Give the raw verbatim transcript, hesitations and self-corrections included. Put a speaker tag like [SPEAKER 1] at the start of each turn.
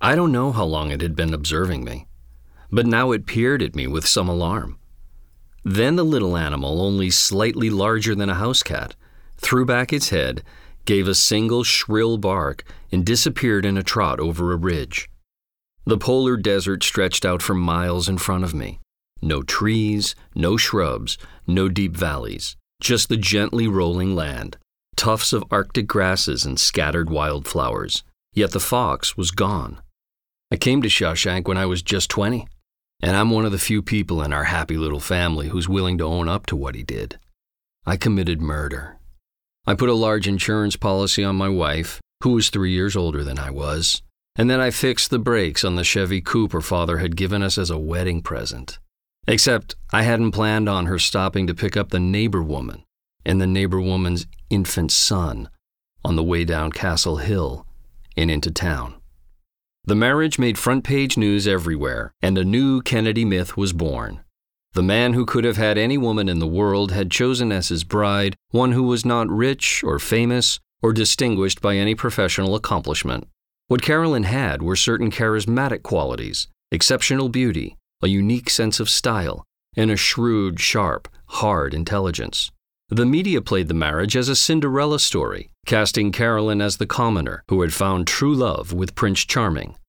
[SPEAKER 1] I don't know how long it had been observing me, but now it peered at me with some alarm. Then the little animal, only slightly larger than a house cat, threw back its head, gave a single shrill bark, and disappeared in a trot over a ridge. The polar desert stretched out for miles in front of me. No trees, no shrubs, no deep valleys, just the gently rolling land, tufts of Arctic grasses and scattered wildflowers. Yet the fox was gone. I came to Shawshank when I was just twenty, and I'm one of the few people in our happy little family who's willing to own up to what he did. I committed murder. I put a large insurance policy on my wife, who was three years older than I was, and then I fixed the brakes on the Chevy Coupe her father had given us as a wedding present. Except I hadn't planned on her stopping to pick up the neighbor woman and the neighbor woman's infant son on the way down Castle Hill and into town. The marriage made front-page news everywhere, and a new Kennedy myth was born. The man who could have had any woman in the world had chosen as his bride one who was not rich or famous or distinguished by any professional accomplishment. What Carolyn had were certain charismatic qualities, exceptional beauty, a unique sense of style, and a shrewd, sharp, hard intelligence. The media played the marriage as a Cinderella story, casting Carolyn as the commoner who had found true love with Prince Charming.